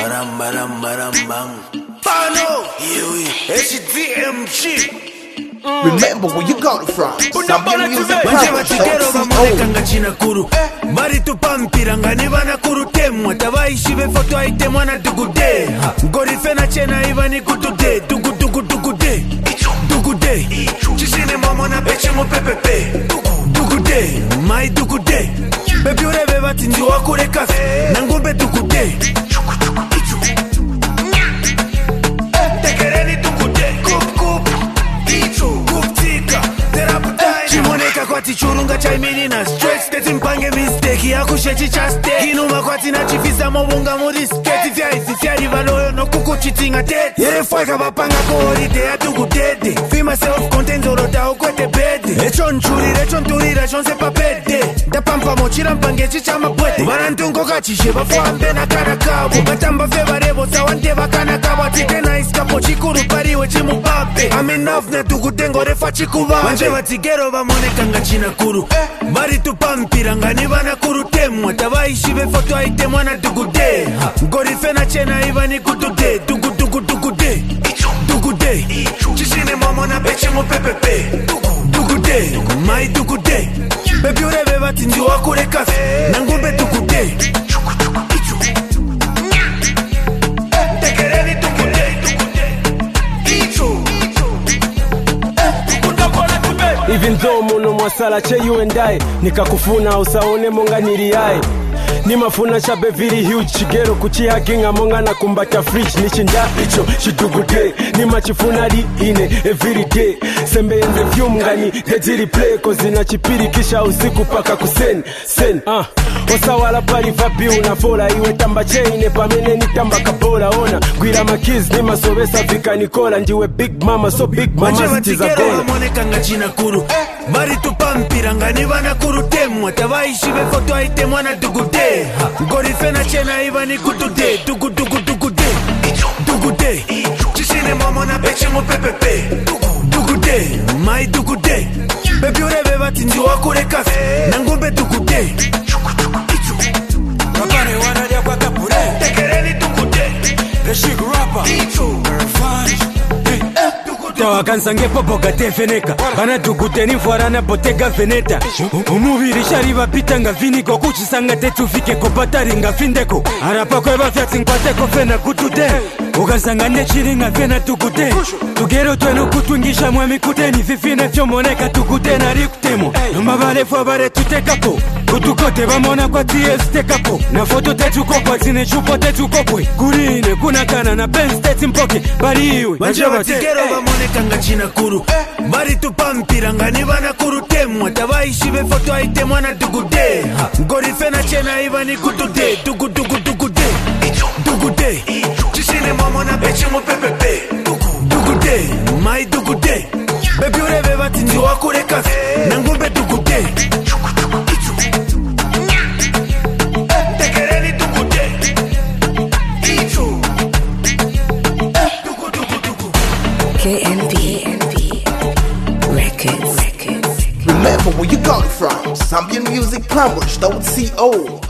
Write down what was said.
Baram baram baram bang. Pano, HDMG. Remember where you got it from. Zambian Music Kuru Mari tupampira ngani bana kuru temwa Tabaishi befoto aitemwa na dugude Gorifena chena ibani kutude Dugude Dugude Chisine mama na peche mo pepepe Dugude Mai dugude Bebi urebe bati ndi wakure kafe Nangumbe dugude Tekereni dugude Kup Chimoneka kwati churunga chaimini na stress Teti mpange mistake ya kushechi chaste Kinuma kwati na chifisa mobunga murisketi Vyaisi fyari valoyo no kukuchitinga tete Yere fwaka bapanga kohorite ya tukutete Fima self-content orota ukwete bede Echon churi, rechon turira, chon sepa pede Dapampa mochira mpange chicha mapwete Barantungo kachishe bafwambe na kana kabo Batamba feba rebo sawante bakana kabo Tikena iskapo chikuru pariwe chimupape I'm enough na tukutengo refa chikubabe Manje batigero bamoneka nga china kuru Bari tupampira ngani bana kuru temwa Tabaishi befoto aitemwa na dugude Gorifena chena ibani kutude Dugude Chisine mama na peche mo pepepe Dugude Mai dugude Bebi urebe bati ndi wakure kafe Nangumbe dugude Tekereni dugude Even though muno mwasala che you and I Nikakufuna usaone monga niriai Nimafuna shabe very huge Chigero kuchihaginga monga na kumbata fridge Nichinda icho shidugude Nimachifuna li ine every day Sembe enze vyum ngani dejiri play Kozi na chipiri kisha usiku paka kusen Osa wala pari vapi unafola Iwe tamba chaine pamene ni tamba kabola Ona gwira makiz ni masobesa vika nikola Njiwe big mama so big mama stiza gola Wamoneka nga china kuru Bari tupampira ngani bana kuru temwa Tabaishi befoto aitemwa na dugude Gorifena chena ibani kutude Dugude Chisine mama na peche mo pepepe Dugude Mai dugude Bebi urebe bati ndi wakure kafe Nangumbe dugude Mabane wanalia kwa kapure Tekereni dugude The shig rapper Tawakansange popo gate feneka Bana dugude ni fuarana botega veneta Umubiri shariba pita nga viniko Kuchisanga tetu fike kopatari nga findeko Arapa kwe bafyati nkwateko fena kutude Ukansanga nechiri nga fena tukude Tugero twenu kutwingisha mwemi kuteni Fifine fyomoneka tukude na rikutemo Numba bale fwa bare tutekapo Kutukote bamona kwa TS tekapo Na foto tetu kokwa zine chupo tetu kokwe Kurine kuna kana na Ben States mpoke Bari iwe Manje batigero bamoneka nga china kuru Bari tupampira ngani bana kuru temwa Tabaishi befoto aitemwa na dugude Gorifena chena ibani kutude Dugude Chisine mama na peche mo pepepe Dugude Mai dugude Bebi urebe bati ndi wakure kafe Nangumbe dugude Tekereni dugude KNB Records. Remember where you got it from. Zambian Music Plumbers.co